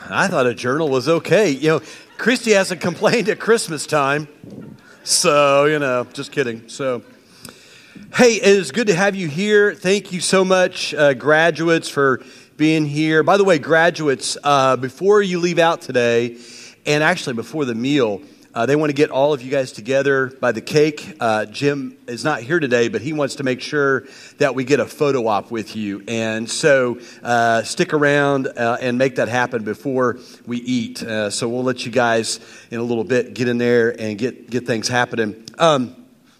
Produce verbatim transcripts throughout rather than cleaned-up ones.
I thought a journal was okay. You know, Christy hasn't complained at Christmas time. So, you know, just kidding. So, hey, it is good to have you here. Thank you so much, uh, graduates, for being here. By the way, graduates, uh, before you leave out today, and actually before the meal, uh, they want to get all of you guys together by the cake. Uh, Jim is not here today, but he wants to make sure that we get a photo op with you. And so uh, stick around uh, and make that happen before we eat. Uh, so we'll let you guys in a little bit get in there and get, get things happening. Um,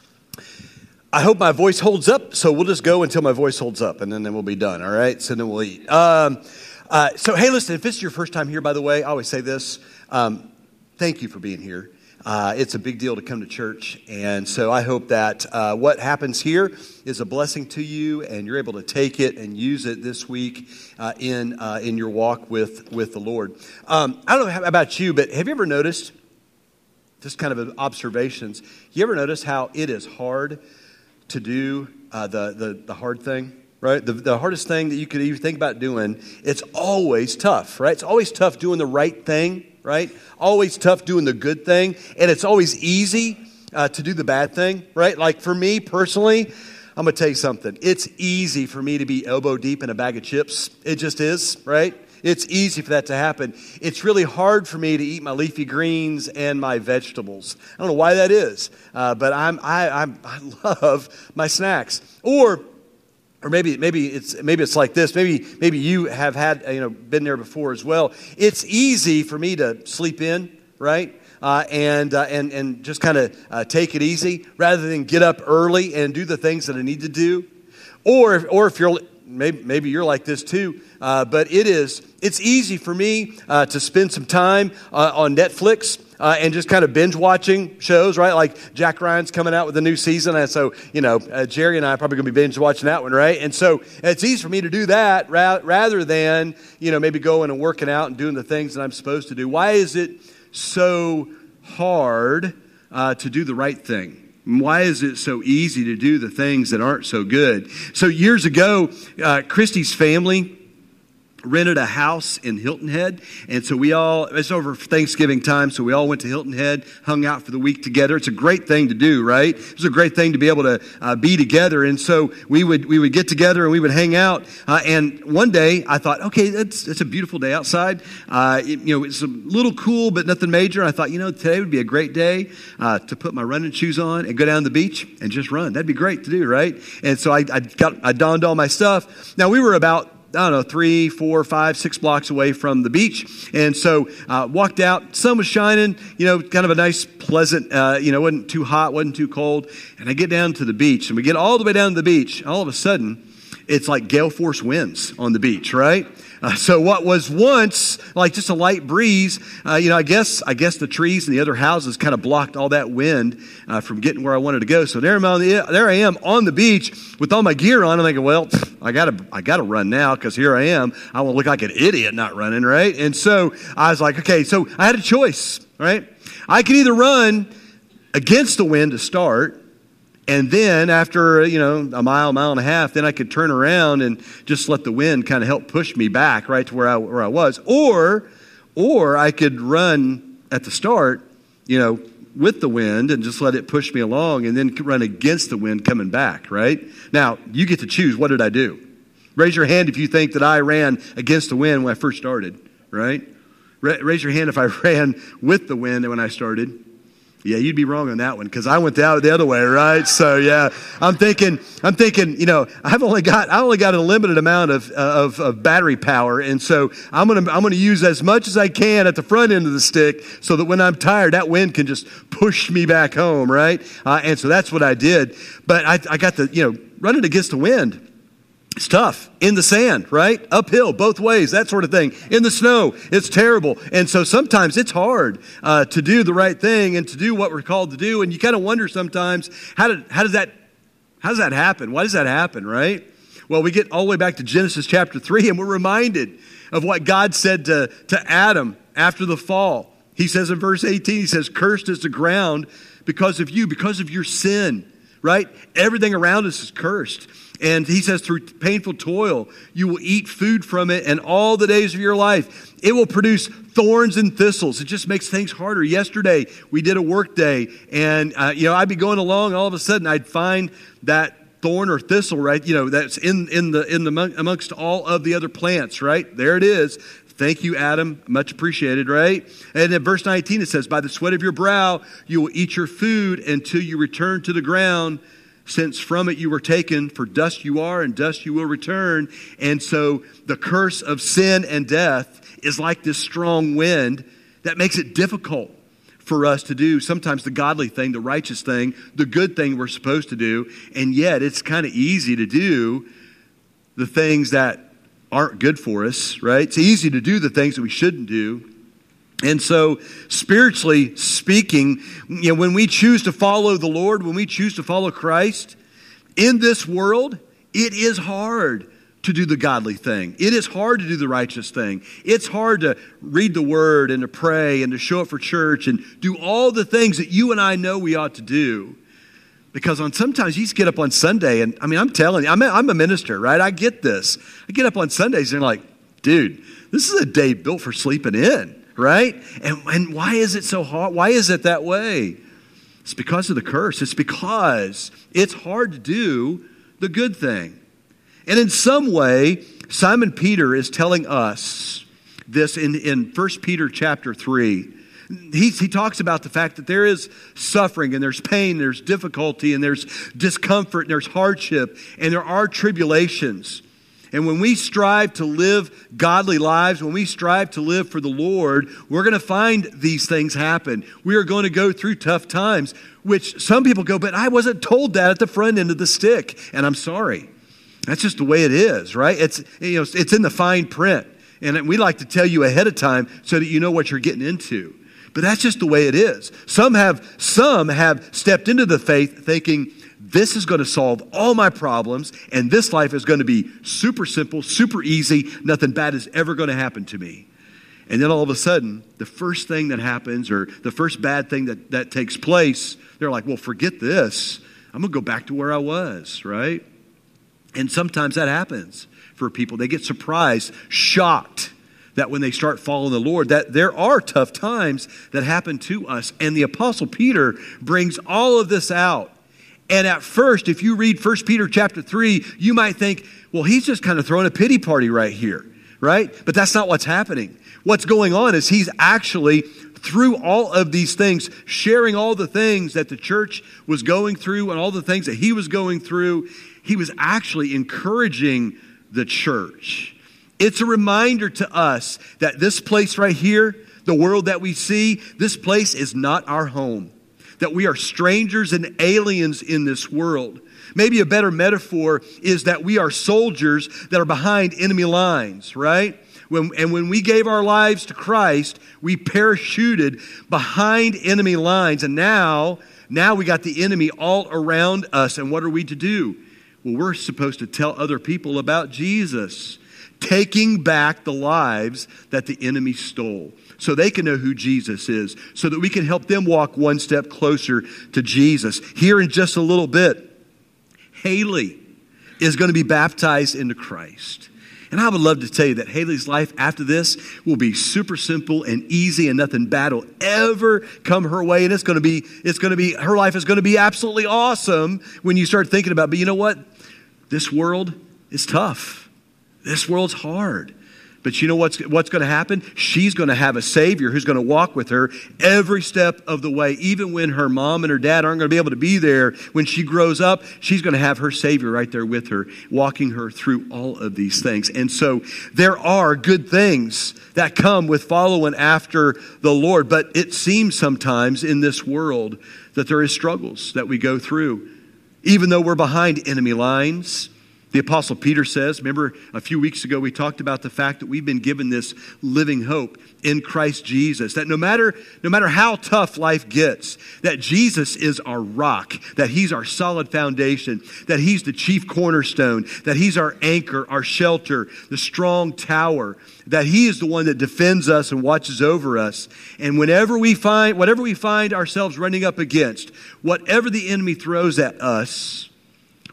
I hope my voice holds up, so we'll just go until my voice holds up, and then, then we'll be done, all right? So then we'll eat. Um, uh, so, hey, listen, if this is your first time here, by the way, I always say this. Um, thank you for being here. Uh, it's a big deal to come to church, and so I hope that uh, what happens here is a blessing to you, and you're able to take it and use it this week uh, in uh, in your walk with, with the Lord. Um, I don't know about you, but have you ever noticed, just kind of observations, you ever notice how it is hard to do uh, the, the, the hard thing? Right? The, the hardest thing that you could even think about doing, it's always tough, right? It's always tough doing the right thing, right? Always tough doing the good thing. And it's always easy uh, to do the bad thing, right? Like for me personally, I'm going to tell you something. It's easy for me to be elbow deep in a bag of chips. It just is, right? It's easy for that to happen. It's really hard for me to eat my leafy greens and my vegetables. I don't know why that is, uh, but I'm, I, I'm, I love my snacks. Or Or maybe maybe it's maybe it's like this. Maybe maybe you have had you know been there before as well. It's easy for me to sleep in, right? Uh, and uh, and and just kind of uh, take it easy rather than get up early and do the things that I need to do. Or if, or if you're maybe maybe you're like this too. Uh, but it is it's easy for me uh, to spend some time uh, on Netflix. Uh, and just kind of binge watching shows, right? Like Jack Ryan's coming out with a new season. And so, you know, uh, Jerry and I are probably going to be binge watching that one, right? And so it's easy for me to do that ra- rather than, you know, maybe going and working out and doing the things that I'm supposed to do. Why is it so hard uh, to do the right thing? Why is it so easy to do the things that aren't so good? So years ago, uh, Christy's family rented a house in Hilton Head, and so we all, it's over Thanksgiving time, so we all went to Hilton Head, hung out for the week together. It's a great thing to do, right? It's a great thing to be able to uh, be together, and so we would we would get together and we would hang out, uh, and one day I thought, okay, it's, it's a beautiful day outside. Uh, it, you know, it's a little cool, but nothing major. I thought, you know, today would be a great day uh, to put my running shoes on and go down to the beach and just run. That'd be great to do, right? And so I, I got I donned all my stuff. Now, we were about I don't know, three, four, five, six blocks away from the beach. And so uh, walked out, sun was shining, you know, kind of a nice, pleasant, uh, you know, wasn't too hot, wasn't too cold. And I get down to the beach, and we get all the way down to the beach. All of a sudden, it's like gale force winds on the beach, right? Uh, so what was once like just a light breeze, uh, you know, I guess I guess the trees and the other houses kind of blocked all that wind uh, from getting where I wanted to go. So there, I'm on the, there I am on the beach with all my gear on. I'm thinking, well, I gotta I gotta run now because here I am. I won't look like an idiot not running, right? And so I was like, okay, so I had a choice, right? I could either run against the wind to start. And then after, you know, a mile, mile and a half, then I could turn around and just let the wind kind of help push me back right to where I, where I was. Or, or I could run at the start, you know, with the wind and just let it push me along and then run against the wind coming back, right? Now, you get to choose. What did I do? Raise your hand if you think that I ran against the wind when I first started, right? Ra- raise your hand if I ran with the wind when I started. Yeah, you'd be wrong on that one because I went the, the other way, right? So yeah, I'm thinking, I'm thinking, you know, I've only got, I only got a limited amount of of, of battery power, and so I'm gonna I'm gonna use as much as I can at the front end of the stick, so that when I'm tired, that wind can just push me back home, right? Uh, and so that's what I did. But I I got the, you know, running against the wind. It's tough in the sand, right? Uphill, both ways, that sort of thing. In the snow, it's terrible. And so sometimes it's hard uh, to do the right thing and to do what we're called to do. And you kind of wonder sometimes, how, did, how, does that, how does that happen? Why does that happen, right? Well, we get all the way back to Genesis chapter three, and we're reminded of what God said to, to Adam after the fall. He says in verse eighteen, he says, "Cursed is the ground because of you, because of your sin." Right? Everything around us is cursed. And he says, through painful toil, you will eat food from it, and all the days of your life, it will produce thorns and thistles. It just makes things harder. Yesterday, we did a work day, and uh, you know, I'd be going along, and all of a sudden, I'd find that thorn or thistle, right? You know, that's in in the in the amongst all of the other plants, right? There it is. Thank you, Adam. Much appreciated, right? And in verse nineteen, it says, by the sweat of your brow, you will eat your food until you return to the ground, since from it you were taken, for dust you are, and dust you will return. And so the curse of sin and death is like this strong wind that makes it difficult for us to do sometimes the godly thing, the righteous thing, the good thing we're supposed to do. And yet it's kind of easy to do the things that aren't good for us, right? It's easy to do the things that we shouldn't do. And so, spiritually speaking, you know, when we choose to follow the Lord, when we choose to follow Christ, in this world, it is hard to do the godly thing. It is hard to do the righteous thing. It's hard to read the Word and to pray and to show up for church and do all the things that you and I know we ought to do. Because on sometimes you just get up on Sunday, and I mean, I'm telling you, I'm a, I'm a minister, right? I get this. I get up on Sundays and they're like, dude, this is a day built for sleeping in. Right? And, and why is it so hard? Why is it that way? It's because of the curse. It's because it's hard to do the good thing. And in some way, Simon Peter is telling us this in, in First Peter chapter three. He, he talks about the fact that there is suffering and there's pain, there's difficulty and there's discomfort and there's hardship and there are tribulations. And when we strive to live godly lives, when we strive to live for the Lord, we're going to find these things happen. We are going to go through tough times, which some people go, but I wasn't told that at the front end of the stick. And I'm sorry. That's just the way it is, right? It's, you know, it's in the fine print. And we like to tell you ahead of time so that you know what you're getting into. But that's just the way it is. Some have, some have stepped into the faith thinking, this is going to solve all my problems, and this life is going to be super simple, super easy. Nothing bad is ever going to happen to me. And then all of a sudden, the first thing that happens or the first bad thing that, that takes place, they're like, well, forget this. I'm going to go back to where I was, right? And sometimes that happens for people. They get surprised, shocked that when they start following the Lord, that there are tough times that happen to us. And the Apostle Peter brings all of this out. And at first, if you read First Peter chapter three, you might think, well, he's just kind of throwing a pity party right here, right? But that's not what's happening. What's going on is he's actually, through all of these things, sharing all the things that the church was going through and all the things that he was going through, he was actually encouraging the church. It's a reminder to us that this place right here, the world that we see, this place is not our home. That we are strangers and aliens in this world. Maybe a better metaphor is that we are soldiers that are behind enemy lines, right? When, and when we gave our lives to Christ, we parachuted behind enemy lines. And now, now we got the enemy all around us. And what are we to do? Well, we're supposed to tell other people about Jesus, taking back the lives that the enemy stole, so they can know who Jesus is, so that we can help them walk one step closer to Jesus. Here in just a little bit, Haley is going to be baptized into Christ. And I would love to tell you that Haley's life after this will be super simple and easy, and nothing bad will ever come her way. And it's going to be, it's going to be, her life is going to be absolutely awesome when you start thinking about it. But you know what? This world is tough. This world's hard. But you know what's, what's going to happen? She's going to have a Savior who's going to walk with her every step of the way. Even when her mom and her dad aren't going to be able to be there, when she grows up, she's going to have her Savior right there with her, walking her through all of these things. And so there are good things that come with following after the Lord. But it seems sometimes in this world that there is struggles that we go through. Even though we're behind enemy lines, the Apostle Peter says, remember a few weeks ago we talked about the fact that we've been given this living hope in Christ Jesus. That no matter, no matter how tough life gets, that Jesus is our rock, that he's our solid foundation, that he's the chief cornerstone, that he's our anchor, our shelter, the strong tower, that he is the one that defends us and watches over us. And whenever we find, whatever we find ourselves running up against, whatever the enemy throws at us,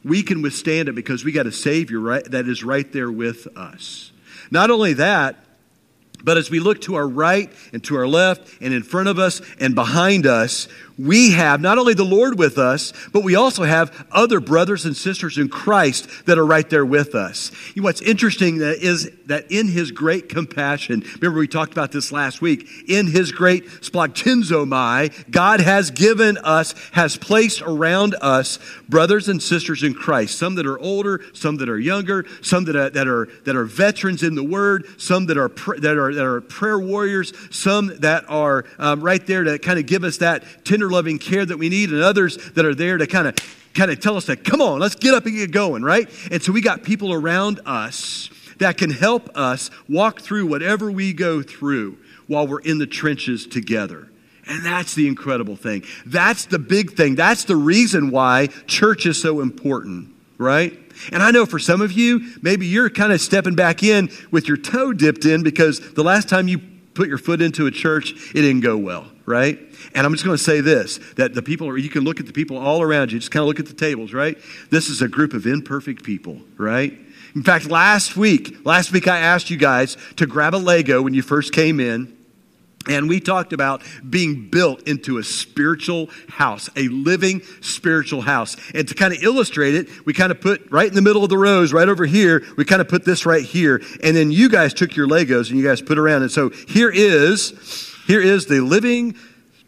we can withstand it because we got a Savior right, that is right there with us. Not only that, but as we look to our right and to our left and in front of us and behind us, we have not only the Lord with us, but we also have other brothers and sisters in Christ that are right there with us. You know, what's interesting is that in His great compassion, remember we talked about this last week, in His great splagchizomai, God has given us, has placed around us brothers and sisters in Christ, some that are older, some that are younger, some that are, that are, that are veterans in the Word, some that are, that are, that are prayer warriors, some that are um, right there to kind of give us that tender loving care that we need, and others that are there to kind of kind of tell us that, come on, let's get up and get going, right? And so we got people around us that can help us walk through whatever we go through while we're in the trenches together. And that's the incredible thing. That's the big thing. That's the reason why church is so important, right? And I know for some of you, maybe you're kind of stepping back in with your toe dipped in because the last time you put your foot into a church, it didn't go well, right? And I'm just going to say this, that the people, you can look at the people all around you, just kind of look at the tables, right? This is a group of imperfect people, right? In fact, last week, last week I asked you guys to grab a Lego when you first came in. And we talked about being built into a spiritual house, a living spiritual house. And to kind of illustrate it, we kind of put right in the middle of the rows, right over here, we kind of put this right here. And then you guys took your Legos and you guys put around. And so here is, here is the living,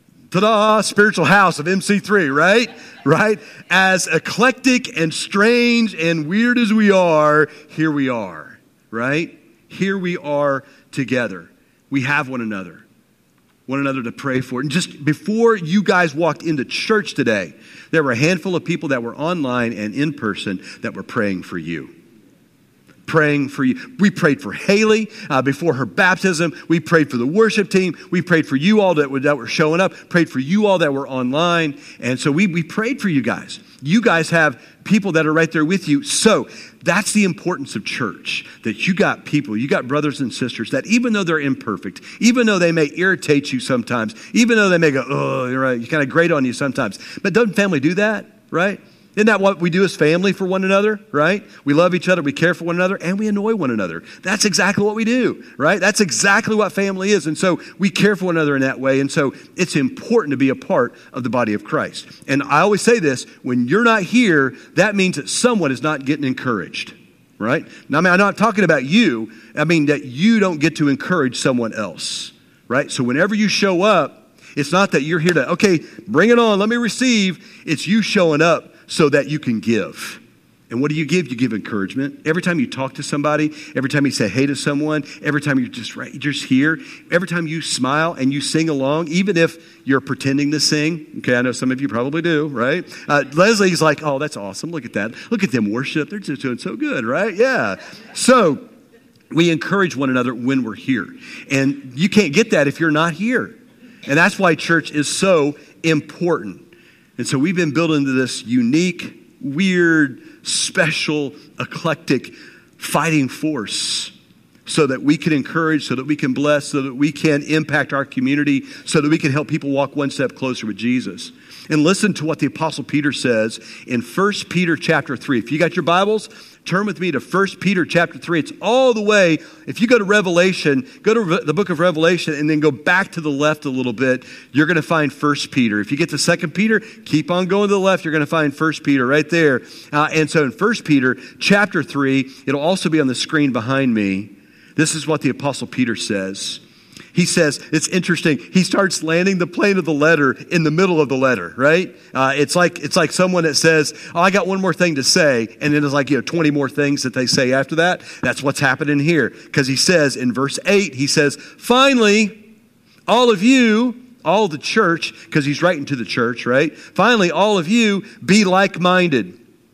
ta-da, spiritual house of M C three, right? Right? As eclectic and strange and weird as we are, here we are, right? Here we are together. We have one another. One another to pray for. And just before you guys walked into church today, there were a handful of people that were online and in person that were praying for you. Praying for you. We prayed for Haley uh, before her baptism. We prayed for the worship team. We prayed for you all that were, that were showing up. Prayed for you all that were online. And so we, we prayed for you guys. You guys have people that are right there with you. So that's the importance of church, that you got people, you got brothers and sisters that even though they're imperfect, even though they may irritate you sometimes, even though they may go, oh, you're right, you kind of grate on you sometimes. But doesn't family do that, right? Isn't that what we do as family for one another, right? We love each other, we care for one another, and we annoy one another. That's exactly what we do, right? That's exactly what family is. And so we care for one another in that way. And so it's important to be a part of the body of Christ. And I always say this, when you're not here, that means that someone is not getting encouraged, right? Now, I mean, I'm not talking about you. I mean that you don't get to encourage someone else, right? So whenever you show up, it's not that you're here to, okay, bring it on, let me receive. It's you showing up so that you can give. And what do you give? You give encouragement. Every time you talk to somebody, every time you say hey to someone, every time you're just right, you're just here, every time you smile and you sing along, even if you're pretending to sing. Okay, I know some of you probably do, right? Uh, Leslie's like, oh, that's awesome. Look at that. Look at them worship. They're just doing so good, right? Yeah. So we encourage one another when we're here. And you can't get that if you're not here. And that's why church is so important. And so we've been built into this unique, weird, special, eclectic fighting force so that we can encourage, so that we can bless, so that we can impact our community, so that we can help people walk one step closer with Jesus. And listen to what the Apostle Peter says in First Peter chapter three. If you got your Bibles, turn with me to First Peter chapter three. It's all the way, if you go to Revelation, go to the book of Revelation and then go back to the left a little bit, you're going to find First Peter. If you get to Second Peter, keep on going to the left, you're going to find First Peter right there. Uh, and so in First Peter chapter three, it'll also be on the screen behind me. This is what the Apostle Peter says. He says, it's interesting, he starts landing the plane of the letter in the middle of the letter, right? Uh, it's like it's like someone that says, oh, I got one more thing to say, and then there's like, you know, twenty more things that they say after that. That's what's happening here. Because he says in verse eight, he says, finally, all of you, all of the church, because he's writing to the church, right? Finally, all of you, be like-minded.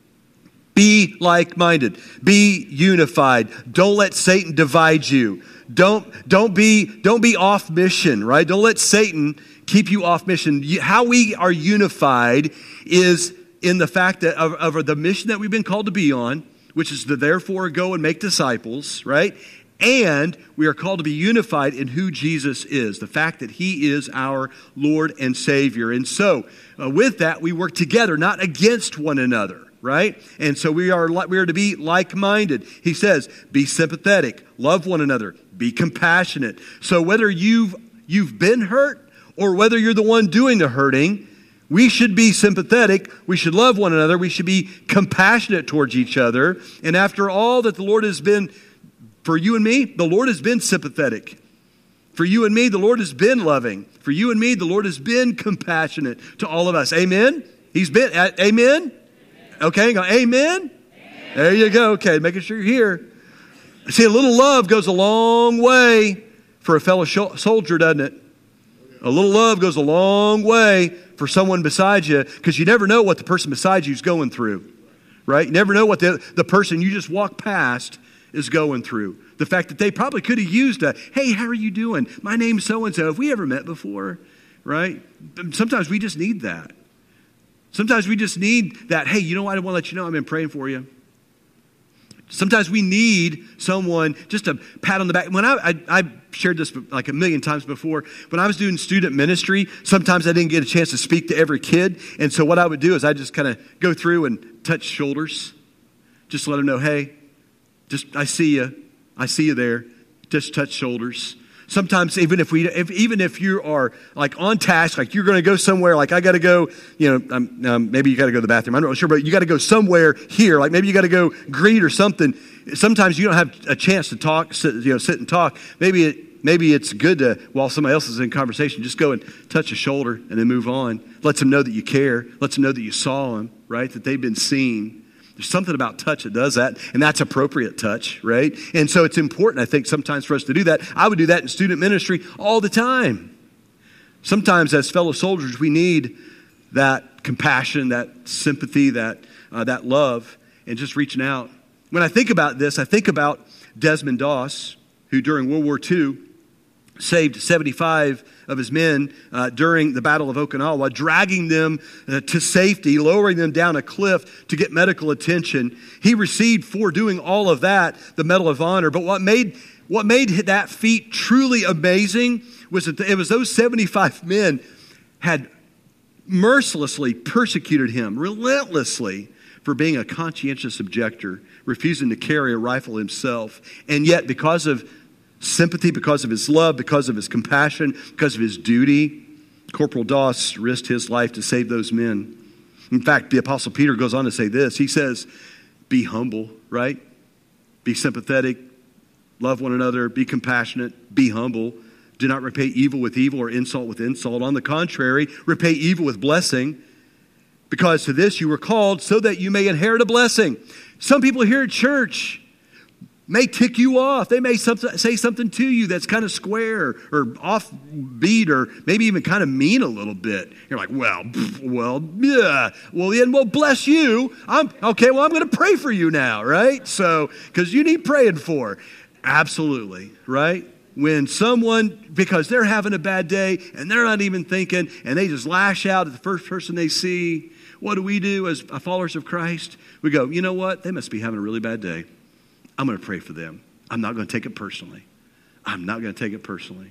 Be like-minded. Be unified. Don't let Satan divide you. Don't, don't be, don't be off mission, right? Don't let Satan keep you off mission. How we are unified is in the fact that of, of the mission that we've been called to be on, which is to therefore go and make disciples, right? And we are called to be unified in who Jesus is, the fact that he is our Lord and Savior. And so uh, with that, we work together, not against one another. right? And so we are we are to be like-minded. He says, be sympathetic, love one another, be compassionate. So whether you've you've been hurt or whether you're the one doing the hurting, we should be sympathetic. We should love one another. We should be compassionate towards each other. And after all that the Lord has been for you and me, the Lord has been sympathetic. For you and me, the Lord has been loving. For you and me, the Lord has been compassionate to all of us. Amen? He's been, uh, amen? Okay, go, amen? Amen? There you go. Okay, making sure you're here. See, a little love goes a long way for a fellow sh- soldier, doesn't it? A little love goes a long way for someone beside you, because you never know what the person beside you is going through, right? You never know what the, the person you just walked past is going through. The fact that they probably could have used a, hey, how are you doing? My name's so-and-so. Have we ever met before? Right? Sometimes we just need that. Sometimes we just need that, hey, you know what? I want to let you know I've been praying for you. Sometimes we need someone just a pat on the back. When I, I, I shared this like a million times before, when I was doing student ministry, sometimes I didn't get a chance to speak to every kid. And so what I would do is I just kind of go through and touch shoulders. Just let them know, hey, just I see you. I see you there. Just touch shoulders. Sometimes even if we, if, even if you are like on task, like you're going to go somewhere, like I got to go, you know, um, um, maybe you got to go to the bathroom. I'm not really sure, but you got to go somewhere here. Like maybe you got to go greet or something. Sometimes you don't have a chance to talk, sit, you know, sit and talk. Maybe it, maybe it's good to, while somebody else is in conversation, just go and touch a shoulder and then move on. Lets them know that you care. Lets them know that you saw them, right? That they've been seen. There's something about touch that does that, and that's appropriate touch, right? And so it's important, I think, sometimes for us to do that. I would do that in student ministry all the time. Sometimes as fellow soldiers, we need that compassion, that sympathy, that uh, that love, and just reaching out. When I think about this, I think about Desmond Doss, who during World War Two saved seventy-five of his men uh, during the Battle of Okinawa, dragging them uh, to safety, lowering them down a cliff to get medical attention. He received for doing all of that the Medal of Honor. But what made what made that feat truly amazing was that it was those seventy-five men had mercilessly persecuted him, relentlessly, for being a conscientious objector, refusing to carry a rifle himself. And yet, because of sympathy, because of his love, because of his compassion, because of his duty, Corporal Doss risked his life to save those men. In fact, the Apostle Peter goes on to say this. He says, be humble, right? Be sympathetic, love one another, be compassionate, be humble. Do not repay evil with evil or insult with insult. On the contrary, repay evil with blessing, because to this you were called so that you may inherit a blessing. Some people here at church may tick you off. They may say something to you that's kind of square or offbeat or maybe even kind of mean a little bit. You're like, well, well, yeah. Well, then, well, bless you. I'm okay. Well, I'm going to pray for you now, right? So, because you need praying for. Absolutely, right? When someone, because they're having a bad day and they're not even thinking and they just lash out at the first person they see, what do we do as followers of Christ? We go, you know what? They must be having a really bad day. I'm going to pray for them. I'm not going to take it personally. I'm not going to take it personally.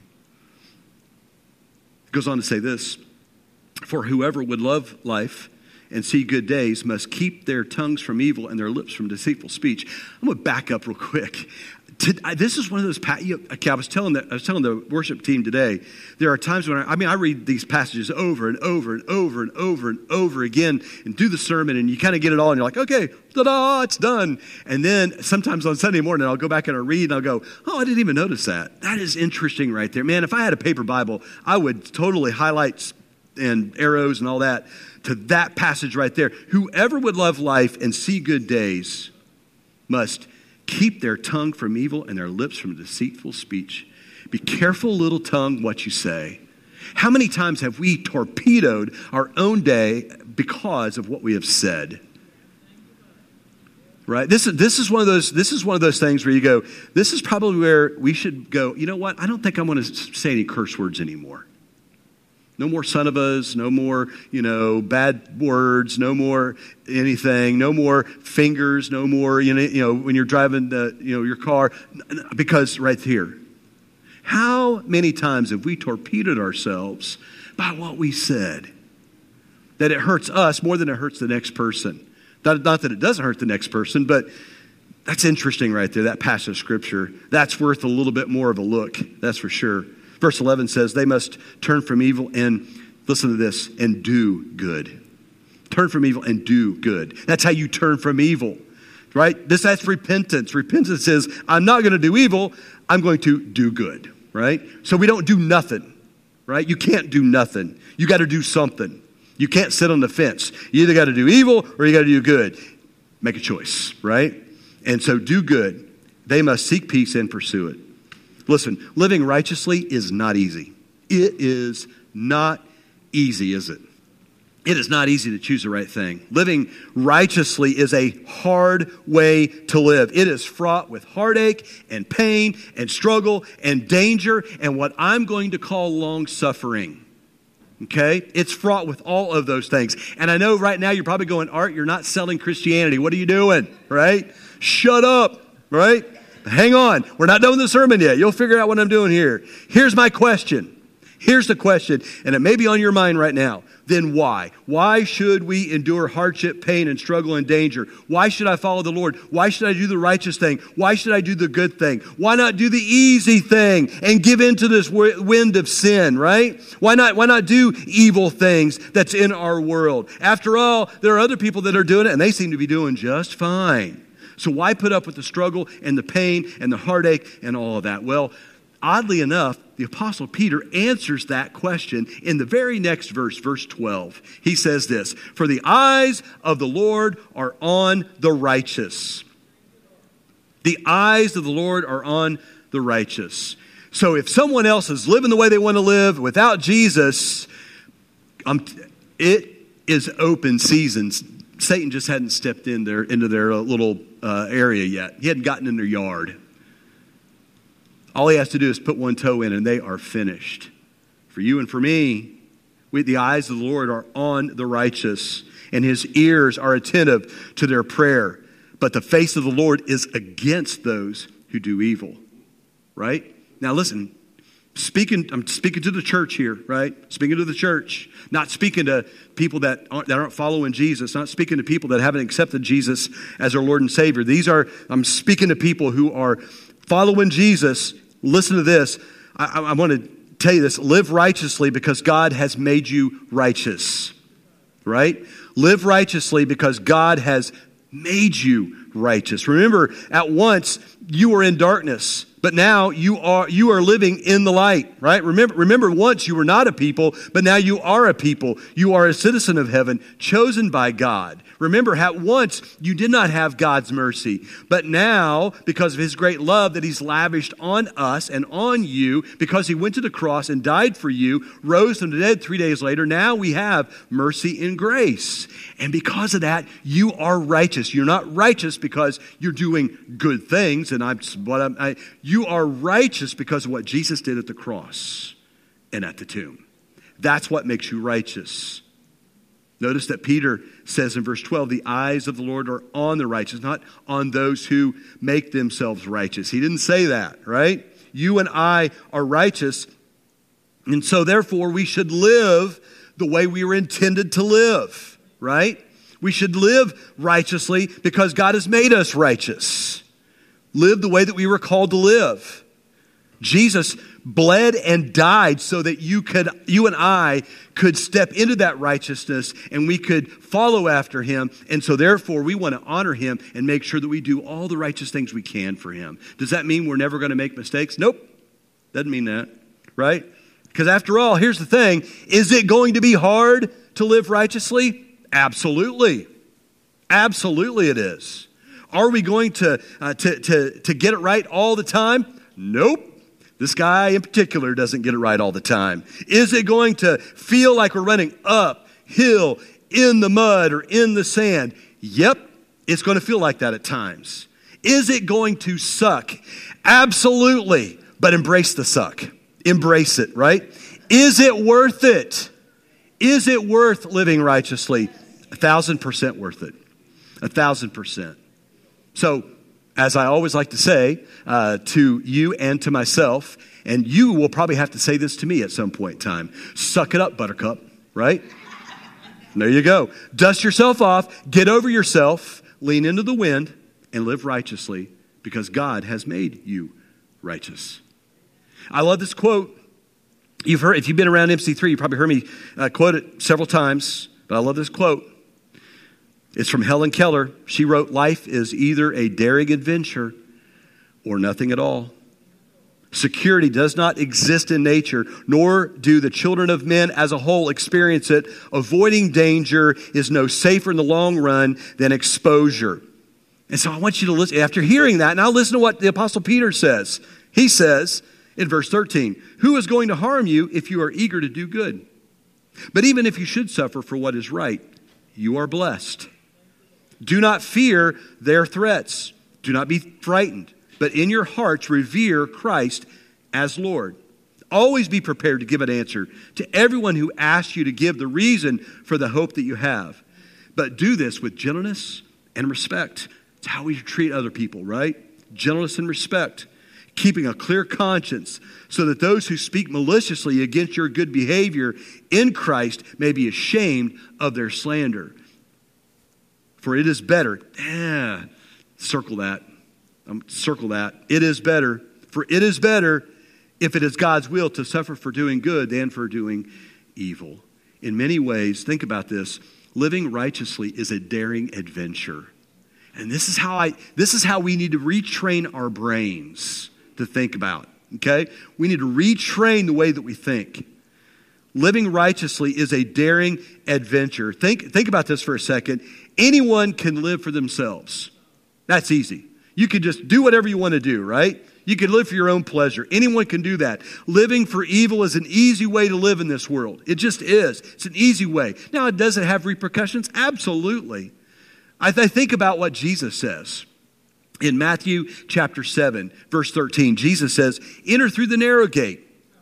It goes on to say this. For whoever would love life and see good days must keep their tongues from evil and their lips from deceitful speech. I'm going to back up real quick. This is one of those, okay, I was telling the, I was telling the worship team today, there are times when, I, I mean, I read these passages over and over and over and over and over again and do the sermon and you kind of get it all and you're like, okay, ta-da, it's done. And then sometimes on Sunday morning, I'll go back and I'll read and I'll go, oh, I didn't even notice that. That is interesting right there. Man, if I had a paper Bible, I would totally highlight and arrows and all that to that passage right there. Whoever would love life and see good days must keep their tongue from evil and their lips from deceitful speech. Be careful, little tongue, what you say. How many times have we torpedoed our own day because of what we have said? Right? This is this is one of those this is one of those things where you go, this is probably where we should go, you know what? I don't think I'm going to say any curse words anymore. No more son of us, no more, you know, bad words, no more anything, no more fingers, no more, you know, you know when you're driving the, you know, your car, because right here, how many times have we torpedoed ourselves by what we said? That it hurts us more than it hurts the next person. Not, not that it doesn't hurt the next person, but that's interesting right there, that passage of Scripture. That's worth a little bit more of a look, that's for sure. Verse eleven says, they must turn from evil and, listen to this, and do good. Turn from evil and do good. That's how you turn from evil, right? This, that's repentance. Repentance is, I'm not going to do evil, I'm going to do good, right? So we don't do nothing, right? You can't do nothing. You got to do something. You can't sit on the fence. You either got to do evil or you got to do good. Make a choice, right? And so do good. They must seek peace and pursue it. Listen, living righteously is not easy. It is not easy, is it? It is not easy to choose the right thing. Living righteously is a hard way to live. It is fraught with heartache and pain and struggle and danger and what I'm going to call long suffering. Okay? It's fraught with all of those things. And I know right now you're probably going, Art, you're not selling Christianity. What are you doing? Right? Shut up. Right? Hang on. We're not done with the sermon yet. You'll figure out what I'm doing here. Here's my question. Here's the question, and it may be on your mind right now. Then why? Why should we endure hardship, pain, and struggle and danger? Why should I follow the Lord? Why should I do the righteous thing? Why should I do the good thing? Why not do the easy thing and give in to this wind of sin, right? Why not, why not do evil things that's in our world? After all, there are other people that are doing it, and they seem to be doing just fine. So why put up with the struggle and the pain and the heartache and all of that? Well, oddly enough, the Apostle Peter answers that question in the very next verse, verse twelve. He says this, for the eyes of the Lord are on the righteous. The eyes of the Lord are on the righteous. So if someone else is living the way they want to live without Jesus, um, it is open season. Satan just hadn't stepped in there into their little uh, area yet. He hadn't gotten in their yard. All he has to do is put one toe in and they are finished. For you and for me, we, the eyes of the Lord are on the righteous and his ears are attentive to their prayer. But the face of the Lord is against those who do evil. Right? Now listen, speaking, I'm speaking to the church here, right? Speaking to the church. Not speaking to people that aren't, that aren't following Jesus. Not speaking to people that haven't accepted Jesus as their Lord and Savior. These are, I'm speaking to people who are following Jesus. Listen to this. I, I, I want to tell you this. Live righteously because God has made you righteous. Right? Live righteously because God has made you righteous. Remember, at once you were in darkness, but now you are you are living in the light, right? Remember, remember once you were not a people, but now you are a people. You are a citizen of heaven, chosen by God. Remember how once you did not have God's mercy, but now, because of his great love that he's lavished on us and on you, because he went to the cross and died for you, rose from the dead three days later, now we have mercy and grace. And because of that, you are righteous. You're not righteous because you're doing good things, and I'm what I'm. I, you are righteous because of what Jesus did at the cross and at the tomb. That's what makes you righteous. Notice that Peter says in verse twelve, the eyes of the Lord are on the righteous, not on those who make themselves righteous. He didn't say that, right? You and I are righteous, and so therefore we should live the way we were intended to live, right? We should live righteously because God has made us righteous. Live the way that we were called to live. Jesus bled and died so that you could, you and I could step into that righteousness and we could follow after him. And so therefore we want to honor him and make sure that we do all the righteous things we can for him. Does that mean we're never going to make mistakes? Nope. Doesn't mean that, right? Because after all, here's the thing. Is it going to be hard to live righteously? Absolutely. Absolutely it is. Are we going to, uh, to, to, to get it right all the time? Nope. This guy in particular doesn't get it right all the time. Is it going to feel like we're running uphill in the mud or in the sand? Yep, it's going to feel like that at times. Is it going to suck? Absolutely. But embrace the suck. Embrace it, right? Is it worth it? Is it worth living righteously? A thousand percent worth it. A thousand percent. So, as I always like to say uh, to you and to myself, and you will probably have to say this to me at some point in time, suck it up, buttercup, right? There you go. Dust yourself off, get over yourself, lean into the wind, and live righteously because God has made you righteous. I love this quote. You've heard, if you've been around M C three, you probably heard me uh, quote it several times, but I love this quote. It's from Helen Keller. She wrote, "Life is either a daring adventure or nothing at all. Security does not exist in nature, nor do the children of men as a whole experience it. Avoiding danger is no safer in the long run than exposure." And so I want you to listen, after hearing that, now listen to what the Apostle Peter says. He says in verse thirteen, "Who is going to harm you if you are eager to do good? But even if you should suffer for what is right, you are blessed. Do not fear their threats. Do not be frightened. But in your hearts, revere Christ as Lord. Always be prepared to give an answer to everyone who asks you to give the reason for the hope that you have. But do this with gentleness and respect." It's how we treat other people, right? Gentleness and respect. Keeping a clear conscience so that those who speak maliciously against your good behavior in Christ may be ashamed of their slander. For it is better. Yeah, circle that. Um, circle that. It is better. For it is better, if it is God's will, to suffer for doing good than for doing evil. In many ways, think about this. Living righteously is a daring adventure. And this is how I. This is how we need to retrain our brains to think about. Okay? We need to retrain the way that we think. Living righteously is a daring adventure. Think, think about this for a second. Anyone can live for themselves. That's easy. You can just do whatever you want to do, right? You can live for your own pleasure. Anyone can do that. Living for evil is an easy way to live in this world. It just is. It's an easy way. Now, does it have repercussions? Absolutely. I, th- I think about what Jesus says. In Matthew chapter seven, verse thirteen, Jesus says, "Enter through the narrow gate.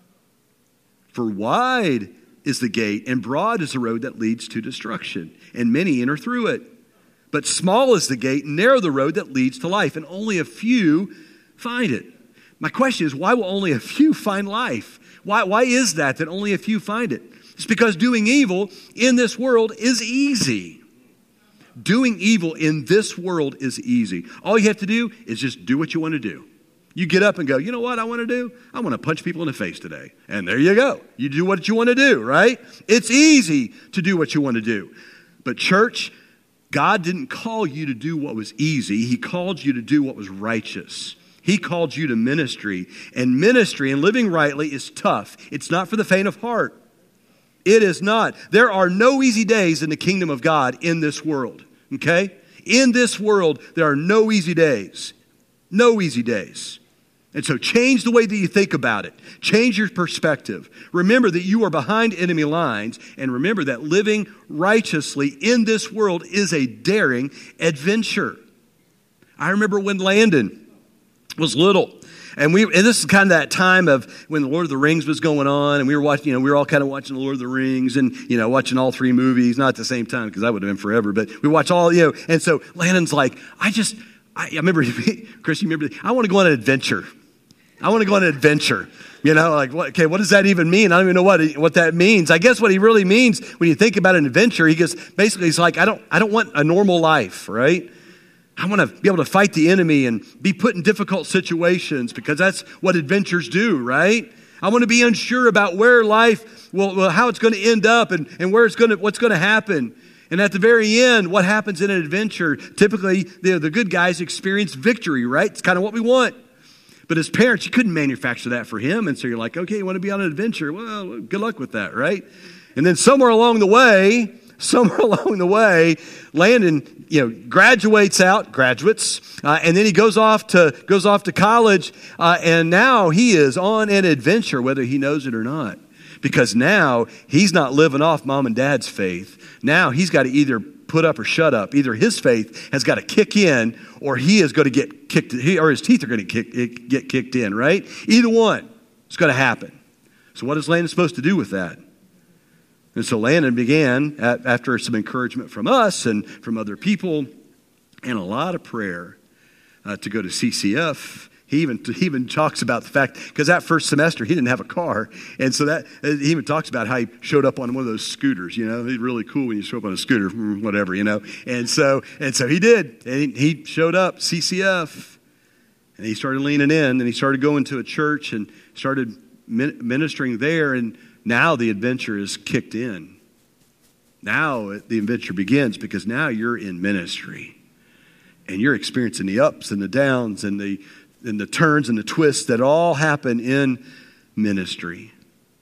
For wide is the gate, and broad is the road that leads to destruction, and many enter through it. But small is the gate, and narrow the road that leads to life, and only a few find it." My question is, why will only a few find life? Why, why is that, that only a few find it? It's because doing evil in this world is easy. Doing evil in this world is easy. All you have to do is just do what you want to do. You get up and go, you know what I want to do? I want to punch people in the face today. And there you go. You do what you want to do, right? It's easy to do what you want to do. But church, God didn't call you to do what was easy. He called you to do what was righteous. He called you to ministry. And ministry and living rightly is tough. It's not for the faint of heart. It is not. There are no easy days in the kingdom of God in this world. Okay? In this world, there are no easy days. No easy days. And so change the way that you think about it. Change your perspective. Remember that you are behind enemy lines. And remember that living righteously in this world is a daring adventure. I remember when Landon was little. And we, and this is kind of that time of when the Lord of the Rings was going on, and we were watching, you know, we were all kind of watching the Lord of the Rings, and you know, watching all three movies, not at the same time because that would have been forever. But we watch all, you know, and so Landon's like, I just, I, I remember, Chris, you remember? I want to go on an adventure. I want to go on an adventure. You know, like, what, okay, what does that even mean? I don't even know what what that means. I guess what he really means when you think about an adventure, he goes, basically, he's like, I don't, I don't want a normal life, right? I want to be able to fight the enemy and be put in difficult situations because that's what adventures do, right? I want to be unsure about where life, well, well how it's going to end up and, and where it's going to, what's going to happen. And at the very end, what happens in an adventure, typically the, the good guys experience victory, right? It's kind of what we want. But as parents, you couldn't manufacture that for him. And so you're like, okay, you want to be on an adventure? Well, good luck with that, right? And then somewhere along the way, somewhere along the way, Landon, you know, graduates out, graduates, uh, and then he goes off to goes off to college, uh, and now he is on an adventure, whether he knows it or not, because now he's not living off mom and dad's faith. Now he's got to either put up or shut up. Either his faith has got to kick in, or he is going to get kicked, he, or his teeth are going to kick, get kicked in. Right? Either one is going to happen. So what is Landon supposed to do with that? And so Landon began, at, after some encouragement from us and from other people and a lot of prayer, uh, to go to C C F. He even he even talks about the fact, because that first semester he didn't have a car, and so that he even talks about how he showed up on one of those scooters. You know, it's really cool when you show up on a scooter, whatever. You know, and so and so he did. And he showed up, C C F, and he started leaning in, and he started going to a church and started ministering there. And now the adventure is kicked in. Now the adventure begins, because now you're in ministry, and you're experiencing the ups and the downs and the and the turns and the twists that all happen in ministry.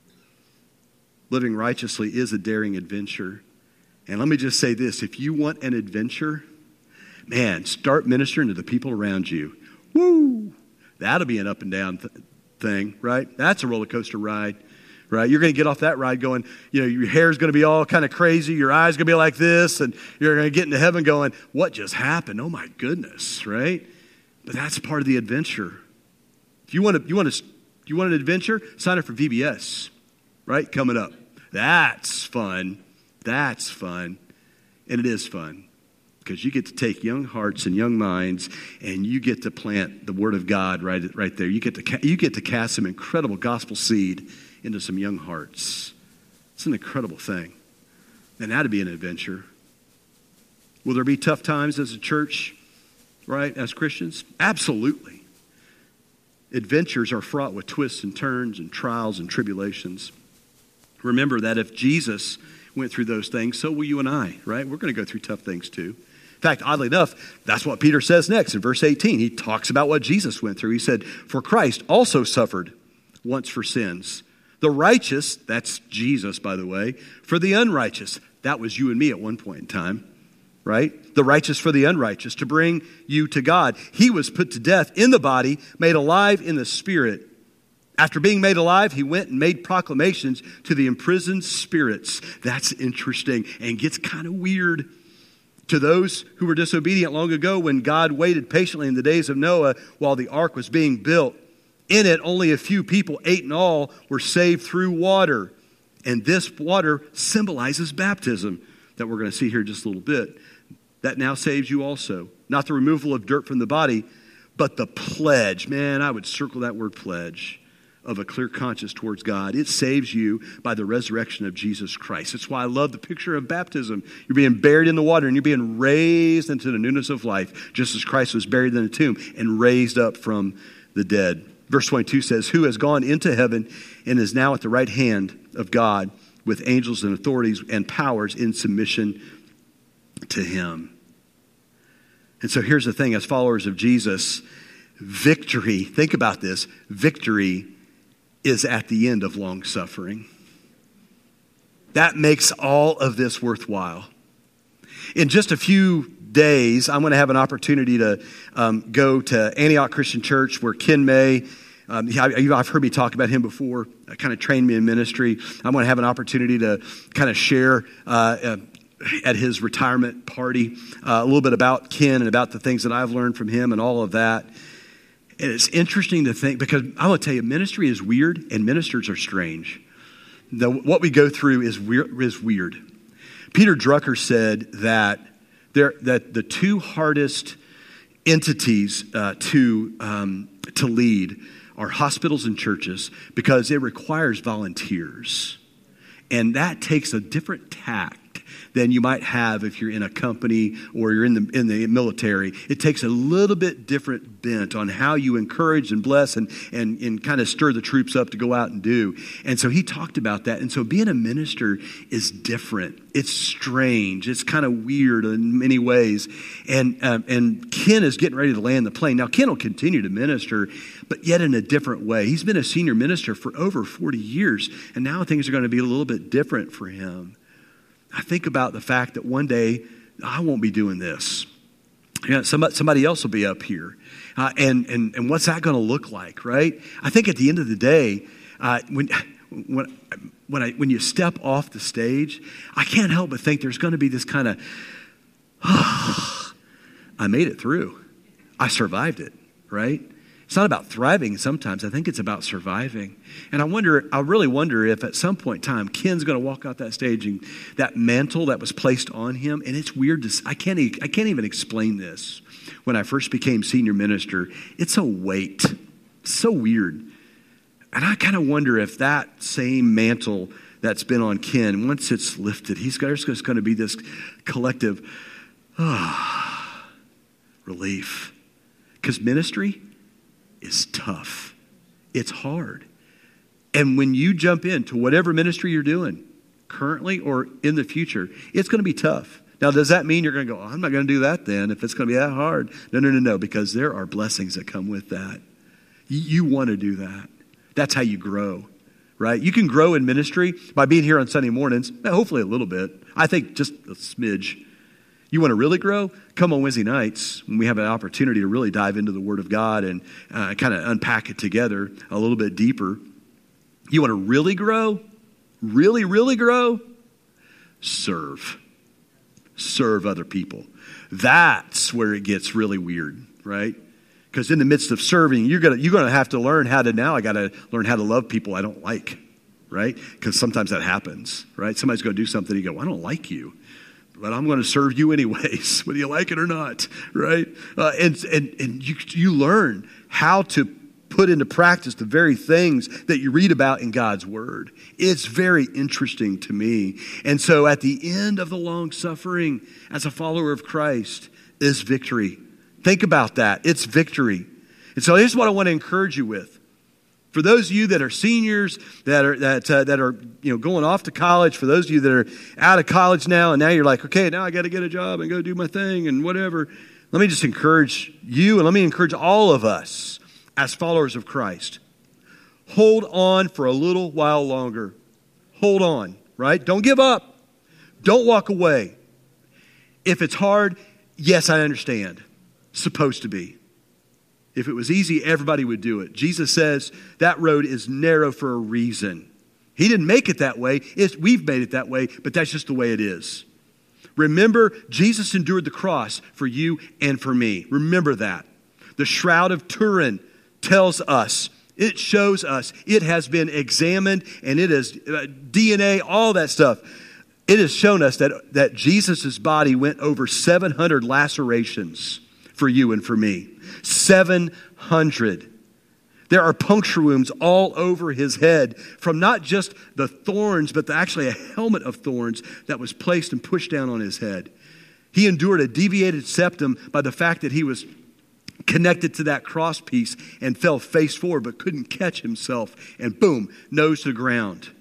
Living righteously is a daring adventure. And let me just say this, if you want an adventure, man, start ministering to the people around you. Woo! That'll be an up and down th- thing, right? That's a roller coaster ride, right? You're going to get off that ride going, you know, your hair's going to be all kind of crazy, your eyes going to be like this, and you're going to get into heaven going, what just happened? Oh my goodness, right? But that's part of the adventure. If you want to, you want to, you want an adventure, sign up for V B S, right? Coming up. That's fun. That's fun. And it is fun, because you get to take young hearts and young minds, and you get to plant the Word of God right, right there. You get to, you get to cast some incredible gospel seed into some young hearts. It's an incredible thing. And that'd be an adventure. Will there be tough times as a church? Right, as Christians? Absolutely. Adventures are fraught with twists and turns and trials and tribulations. Remember that if Jesus went through those things, so will you and I, right? We're going to go through tough things too. In fact, oddly enough, that's what Peter says next in verse eighteen. He talks about what Jesus went through. He said, for Christ also suffered once for sins. The righteous, that's Jesus, by the way, for the unrighteous. That was you and me at one point in time. Right? The righteous for the unrighteous, to bring you to God. He was put to death in the body, made alive in the spirit. After being made alive, he went and made proclamations to the imprisoned spirits. That's interesting and gets kind of weird. To those who were disobedient long ago, when God waited patiently in the days of Noah while the ark was being built. In it, only a few people, eight in all, were saved through water. And this water symbolizes baptism that we're going to see here in just a little bit. That now saves you also. Not the removal of dirt from the body, but the pledge. Man, I would circle that word pledge of a clear conscience towards God. It saves you by the resurrection of Jesus Christ. That's why I love the picture of baptism. You're being buried in the water and you're being raised into the newness of life, just as Christ was buried in the tomb and raised up from the dead. Verse twenty-two says, who has gone into heaven and is now at the right hand of God with angels and authorities and powers in submission to him. And so here's the thing, as followers of Jesus, victory, think about this, victory is at the end of long suffering. That makes all of this worthwhile. In just a few days, I'm going to have an opportunity to um, go to Antioch Christian Church, where Ken May, um, I've heard me talk about him before, kind of trained me in ministry. I'm going to have an opportunity to kind of share uh, uh, at his retirement party uh, a little bit about Ken and about the things that I've learned from him and all of that. And it's interesting to think, because I want to tell you, ministry is weird and ministers are strange. The, what we go through is weird, is weird. Peter Drucker said that there that the two hardest entities uh, to um, to lead are hospitals and churches, because it requires volunteers, and that takes a different tact than you might have if you're in a company or you're in the in the military. It takes a little bit different bent on how you encourage and bless and, and, and kind of stir the troops up to go out and do. And so he talked about that. And so being a minister is different. It's strange. It's kind of weird in many ways. And, um, and Ken is getting ready to land the plane. Now, Ken will continue to minister, but yet in a different way. He's been a senior minister for over forty years, and now things are going to be a little bit different for him. I think about the fact that one day I won't be doing this. You know, somebody, somebody else will be up here. Uh, and, and, and what's that going to look like, right? I think at the end of the day, uh, when, when, when, I, when you step off the stage, I can't help but think there's going to be this kind of, oh, I made it through. I survived it, right? It's not about thriving sometimes. I think it's about surviving. And I wonder, I really wonder if at some point in time, Ken's going to walk out that stage and that mantle that was placed on him. And it's weird to, I can't, I can't even explain this. When I first became senior minister, it's a weight It's so weird. And I kind of wonder if that same mantle that's been on Ken, once it's lifted, he's there's just going to be this collective ah, relief. Because ministry is tough. It's hard. And when you jump into whatever ministry you're doing, currently or in the future, it's going to be tough. Now, does that mean you're going to go, oh, I'm not going to do that then if it's going to be that hard? No, no, no, no, because there are blessings that come with that. You, you want to do that. That's how you grow, right? You can grow in ministry by being here on Sunday mornings, hopefully a little bit. I think just a smidge. You want to really grow? Come on Wednesday nights when we have an opportunity to really dive into the Word of God and uh, kind of unpack it together a little bit deeper. You want to really grow? Really, really grow? Serve. Serve other people. That's where it gets really weird, right? Because in the midst of serving, you're gonna you're gonna have to learn how to now. I got to learn how to love people I don't like, right? Because sometimes that happens, right? Somebody's going to do something, you go, well, I don't like you, but I'm going to serve you anyways, whether you like it or not, right? Uh, and and and you you learn how to put into practice the very things that you read about in God's Word. It's very interesting to me. And so at the end of the long suffering, as a follower of Christ, is victory. Think about that. It's victory. And so here's what I want to encourage you with. For those of you that are seniors, that are that uh, that are you know going off to college, for those of you that are out of college now, and now you're like, okay, now I got to get a job and go do my thing and whatever. Let me just encourage you, and let me encourage all of us as followers of Christ. Hold on for a little while longer. Hold on, right? Don't give up. Don't walk away. If it's hard, yes, I understand. Supposed to be. If it was easy, everybody would do it. Jesus says that road is narrow for a reason. He didn't make it that way. It's, we've made it that way, but that's just the way it is. Remember, Jesus endured the cross for you and for me. Remember that. The Shroud of Turin tells us, it shows us, it has been examined, and it is uh, D N A, all that stuff. It has shown us that, that Jesus' body went over seven hundred lacerations for you and for me. seven hundred. There are puncture wounds all over his head from not just the thorns, but the, actually a helmet of thorns that was placed and pushed down on his head. He endured a deviated septum by the fact that he was connected to that cross piece and fell face forward but couldn't catch himself, and boom, nose to the ground.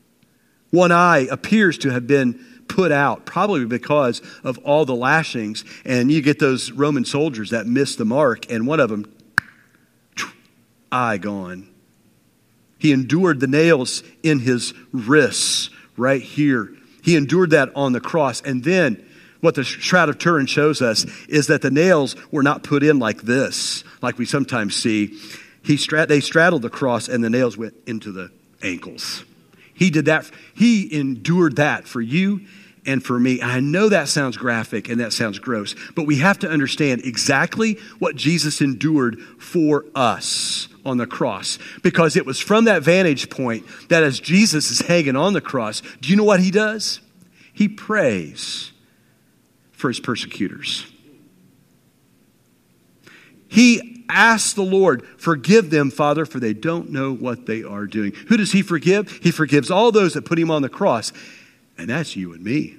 One eye appears to have been put out, probably because of all the lashings, and you get those Roman soldiers that miss the mark, and one of them, eye gone. He endured the nails in his wrists right here. He endured that on the cross, and then what the Shroud of Turin shows us is that the nails were not put in like this, like we sometimes see. He strat- they straddled the cross and the nails went into the ankles. He did that. He endured that for you and for me. And I know that sounds graphic and that sounds gross, but we have to understand exactly what Jesus endured for us on the cross, because it was from that vantage point that as Jesus is hanging on the cross, do you know what he does? He prays for his persecutors. He asks the Lord, forgive them, Father, for they don't know what they are doing. Who does he forgive? He forgives all those that put him on the cross. And that's you and me.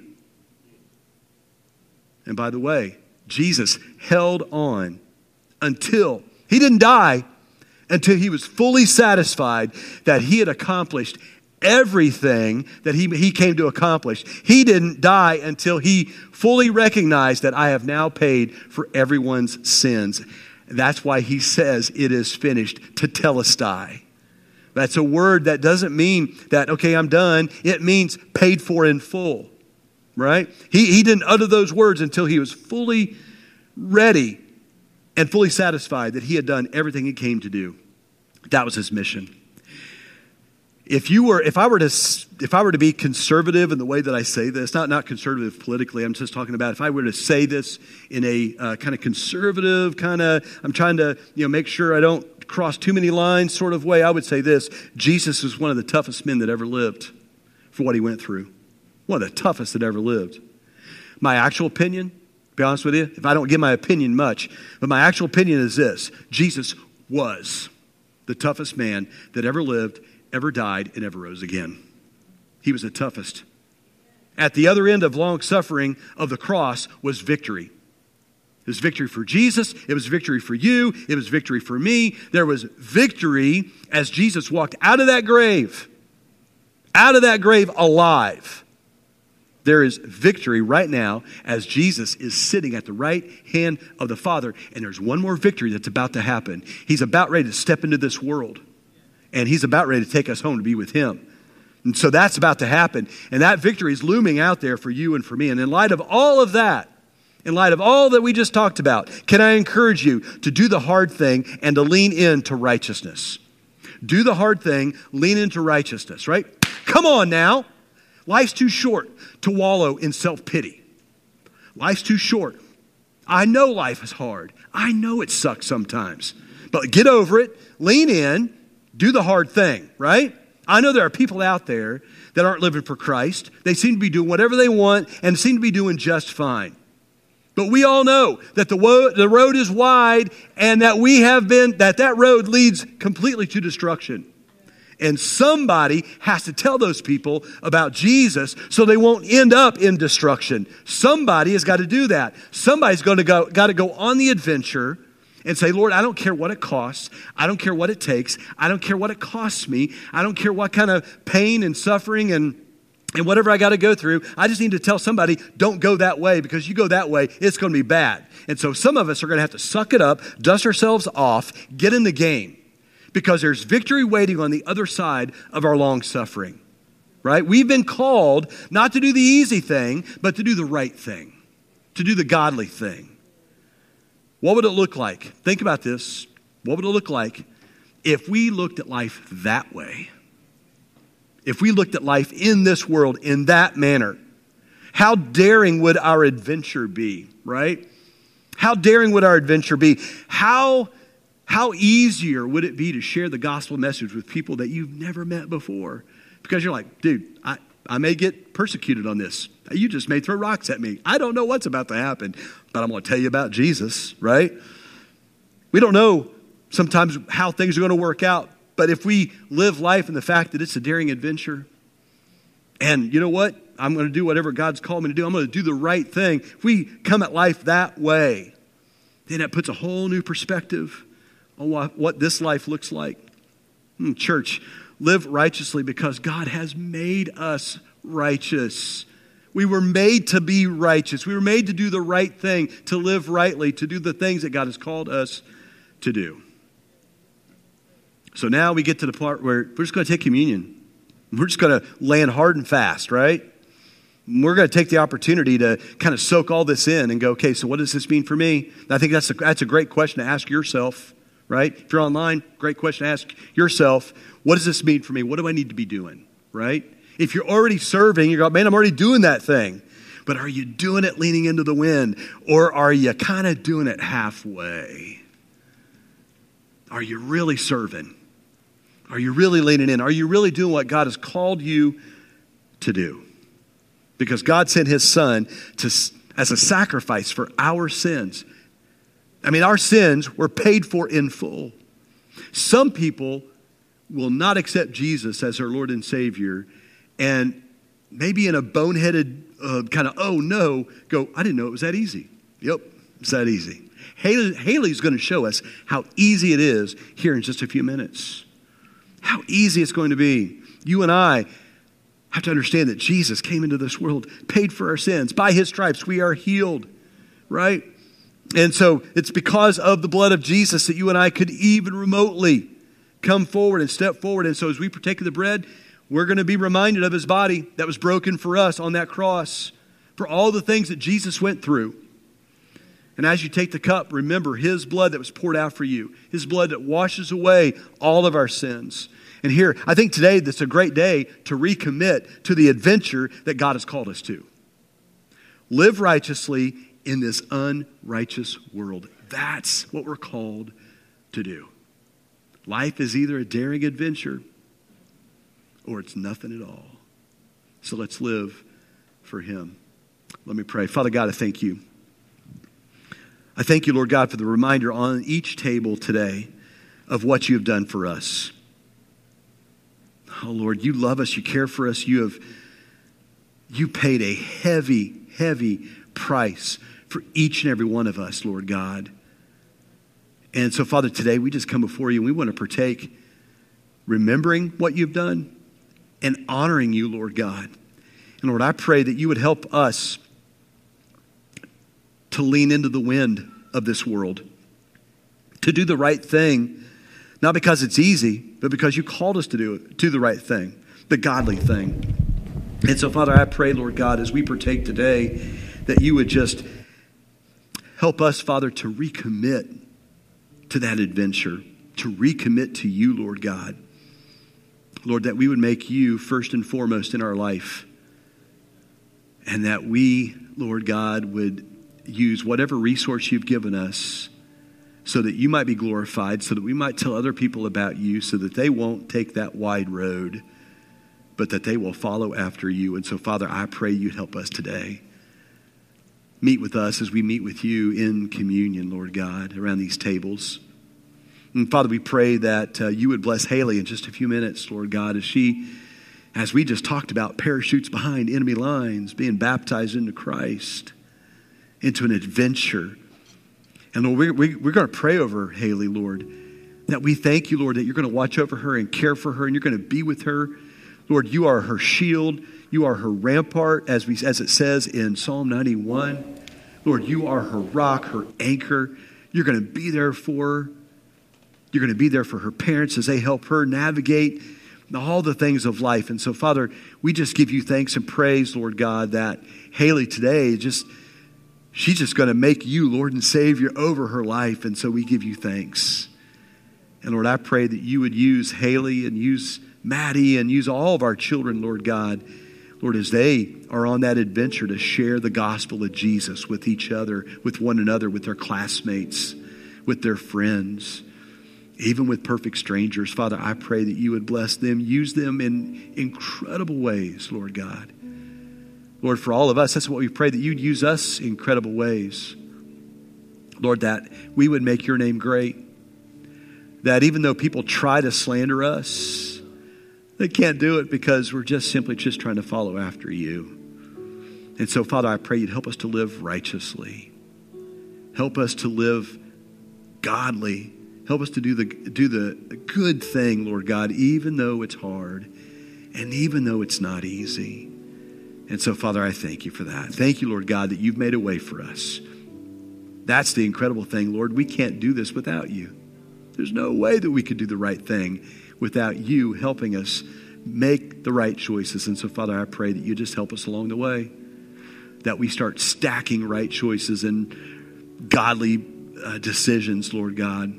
And by the way, Jesus held on until, he didn't die until he was fully satisfied that he had accomplished everything that he, he came to accomplish. He didn't die until he fully recognized that I have now paid for everyone's sins. That's why he says it is finished, tetelestai. That's a word that doesn't mean that, okay, I'm done. It means paid for in full, right? He, he didn't utter those words until he was fully ready and fully satisfied that he had done everything he came to do. That was his mission. If you were, if I were to, if I were to be conservative in the way that I say this, not not conservative politically, I'm just talking about if I were to say this in a uh, kind of conservative kind of, I'm trying to you know make sure I don't cross too many lines sort of way, I would say this: Jesus was one of the toughest men that ever lived for what he went through. One of the toughest that ever lived. My actual opinion, to be honest with you, if I don't give my opinion much, but my actual opinion is this: Jesus was the toughest man that ever lived, ever died, and ever rose again. He was the toughest. At the other end of long suffering of the cross was victory. It was victory for Jesus. It was victory for you. It was victory for me. There was victory as Jesus walked out of that grave, out of that grave alive. There is victory right now as Jesus is sitting at the right hand of the Father. And there's one more victory that's about to happen. He's about ready to step into this world. And he's about ready to take us home to be with him. And so that's about to happen. And that victory is looming out there for you and for me. And in light of all of that, in light of all that we just talked about, can I encourage you to do the hard thing and to lean into righteousness? Do the hard thing, lean into righteousness, right? Come on now. Life's too short to wallow in self-pity. Life's too short. I know life is hard. I know it sucks sometimes. But get over it, lean in, do the hard thing, right? I know there are people out there that aren't living for Christ. They seem to be doing whatever they want and seem to be doing just fine. But we all know that the, wo- the road is wide and that we have been, that that road leads completely to destruction. And somebody has to tell those people about Jesus so they won't end up in destruction. Somebody has got to do that. Somebody's going to go, got to go on the adventure and say, Lord, I don't care what it costs. I don't care what it takes. I don't care what it costs me. I don't care what kind of pain and suffering and, and whatever I got to go through. I just need to tell somebody, don't go that way, because you go that way, it's going to be bad. And so some of us are going to have to suck it up, dust ourselves off, get in the game, because there's victory waiting on the other side of our long suffering, right? We've been called not to do the easy thing, but to do the right thing, to do the godly thing. What would it look like? Think about this. What would it look like if we looked at life that way? If we looked at life in this world in that manner? How daring would our adventure be, right? How daring would our adventure be? How, how easier would it be to share the gospel message with people that you've never met before? Because you're like, dude, I, I may get persecuted on this. You just may throw rocks at me. I don't know what's about to happen, but I'm going to tell you about Jesus, right? We don't know sometimes how things are going to work out, but if we live life in the fact that it's a daring adventure, and you know what? I'm going to do whatever God's called me to do. I'm going to do the right thing. If we come at life that way, then that puts a whole new perspective on what, what this life looks like. Hmm, church, live righteously because God has made us righteous. We were made to be righteous. We were made to do the right thing, to live rightly, to do the things that God has called us to do. So now we get to the part where we're just going to take communion. We're just going to land hard and fast, right? We're going to take the opportunity to kind of soak all this in and go, okay, so what does this mean for me? And I think that's a, that's a great question to ask yourself, right? If you're online, great question to ask yourself. What does this mean for me? What do I need to be doing, right? If you're already serving, you're going, man, I'm already doing that thing. But are you doing it leaning into the wind? Or are you kind of doing it halfway? Are you really serving? Are you really leaning in? Are you really doing what God has called you to do? Because God sent his son to, as a sacrifice for our sins. I mean, our sins were paid for in full. Some people will not accept Jesus as their Lord and Savior, and maybe in a boneheaded uh, kind of, oh no, go, I didn't know it was that easy. Yep, it's that easy. Haley, Haley's going to show us how easy it is here in just a few minutes. How easy it's going to be. You and I have to understand that Jesus came into this world, paid for our sins. By his stripes, we are healed, right? And so it's because of the blood of Jesus that you and I could even remotely come forward and step forward. And so as we partake of the bread, we're going to be reminded of his body that was broken for us on that cross, for all the things that Jesus went through. And as you take the cup, remember his blood that was poured out for you, his blood that washes away all of our sins. And here, I think today that's a great day to recommit to the adventure that God has called us to. Live righteously in this unrighteous world. That's what we're called to do. Life is either a daring adventure or it's nothing at all. So let's live for him. Let me pray. Father God, I thank you. I thank you, Lord God, for the reminder on each table today of what you have done for us. Oh, Lord, you love us. You care for us. You have, you paid a heavy, heavy price for each and every one of us, Lord God. And so, Father, today we just come before you and we want to partake, remembering what you've done and honoring you, Lord God. And Lord, I pray that you would help us to lean into the wind of this world, to do the right thing, not because it's easy, but because you called us to do it, do the right thing, the godly thing. And so, Father, I pray, Lord God, as we partake today, that you would just help us, Father, to recommit to that adventure, to recommit to you, Lord God. Lord, that we would make you first and foremost in our life, and that we, Lord God, would use whatever resource you've given us so that you might be glorified, so that we might tell other people about you, so that they won't take that wide road, but that they will follow after you. And so, Father, I pray you'd help us today. Meet with us as we meet with you in communion, Lord God, around these tables. And Father, we pray that uh, you would bless Haley in just a few minutes, Lord God, as she, as we just talked about, parachutes behind enemy lines, being baptized into Christ, into an adventure. And Lord, we, we, we're going to pray over Haley, Lord, that we thank you, Lord, that you're going to watch over her and care for her, and you're going to be with her. Lord, you are her shield. You are her rampart, as we as it says in Psalm ninety-one. Lord, you are her rock, her anchor. You're going to be there for her. You're going to be there for her parents as they help her navigate all the things of life. And so, Father, we just give you thanks and praise, Lord God, that Haley today just, she's just going to make you Lord and Savior over her life. And so we give you thanks. And Lord, I pray that you would use Haley and use Maddie and use all of our children, Lord God, Lord, as they are on that adventure to share the gospel of Jesus with each other, with one another, with their classmates, with their friends, even with perfect strangers. Father, I pray that you would bless them, use them in incredible ways, Lord God. Lord, for all of us, that's what we pray, that you'd use us in incredible ways. Lord, that we would make your name great. That even though people try to slander us, they can't do it because we're just simply just trying to follow after you. And so, Father, I pray you'd help us to live righteously. Help us to live godly. Help us to do the do the good thing, Lord God, even though it's hard and even though it's not easy. And so, Father, I thank you for that. Thank you, Lord God, that you've made a way for us. That's the incredible thing, Lord. We can't do this without you. There's no way that we could do the right thing without you helping us make the right choices. And so, Father, I pray that you just help us along the way, that we start stacking right choices and godly uh, decisions, Lord God.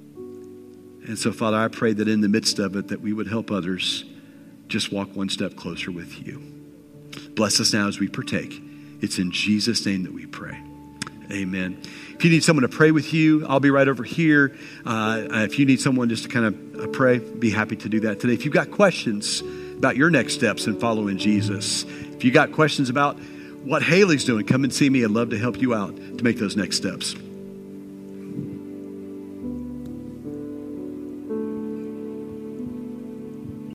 And so, Father, I pray that in the midst of it, that we would help others just walk one step closer with you. Bless us now as we partake. It's in Jesus' name that we pray. Amen. If you need someone to pray with you, I'll be right over here. Uh, if you need someone just to kind of pray, be happy to do that today. If you've got questions about your next steps in following Jesus, if you got questions about what Haley's doing, come and see me. I'd love to help you out to make those next steps.